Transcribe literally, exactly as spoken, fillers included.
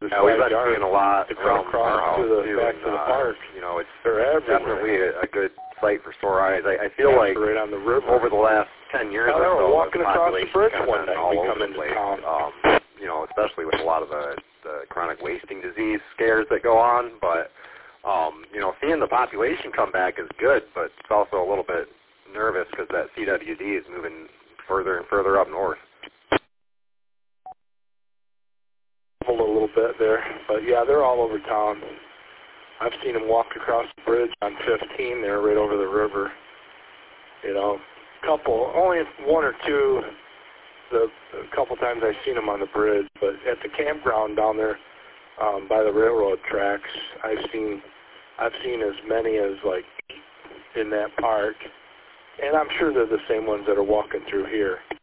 the yeah, we've been yard, seeing a lot to around cross our house to the too, back and, to the uh, park. you know, it's They're everywhere. definitely a, a good site for sore eyes. I, I feel Yeah, like right on the river. over the last ten years Now, or they were so, walking the across the population's bridge kind of one been night. all We over come the into place. town. Um, you know, especially with a lot of the, the chronic wasting disease scares that go on. But, um, you know, seeing the population come back is good, but it's also a little bit nervous because that C W D is moving further and further up north. A little bit there, but yeah, they're all over town. I've seen them walk across the bridge on fifteen there, right over the river. You know, couple, only one or two. The a couple times I've seen them on the bridge, but at the campground down there um, by the railroad tracks, I've seen, I've seen as many as like in that park, and I'm sure they're the same ones that are walking through here.